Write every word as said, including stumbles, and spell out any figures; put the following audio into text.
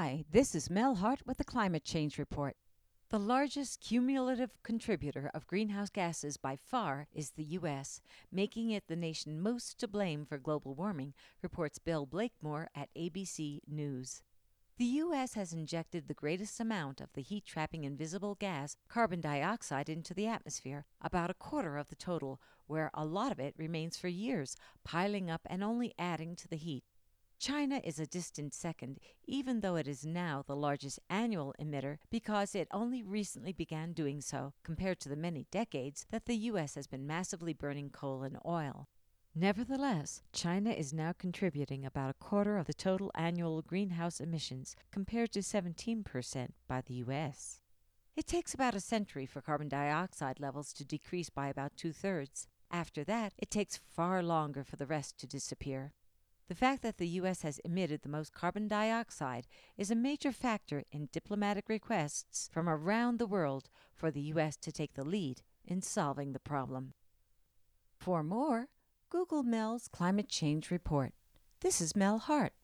Hi, this is Mel Hart with the Climate Change Report. The largest cumulative contributor of greenhouse gases by far is the U S, making it the nation most to blame for global warming, reports Bill Blakemore at A B C News. The U S has injected the greatest amount of the heat-trapping invisible gas, carbon dioxide, into the atmosphere, about a quarter of the total, where a lot of it remains for years, piling up and only adding to the heat. China is a distant second, even though it is now the largest annual emitter because it only recently began doing so, compared to the many decades that the U S has been massively burning coal and oil. Nevertheless, China is now contributing about a quarter of the total annual greenhouse emissions, compared to seventeen percent by the U S. It takes about a century for carbon dioxide levels to decrease by about two-thirds. After that, it takes far longer for the rest to disappear. The fact that the U S has emitted the most carbon dioxide is a major factor in diplomatic requests from around the world for the U S to take the lead in solving the problem. For more, Google Mel's Climate Change Report. This is Mel Hart.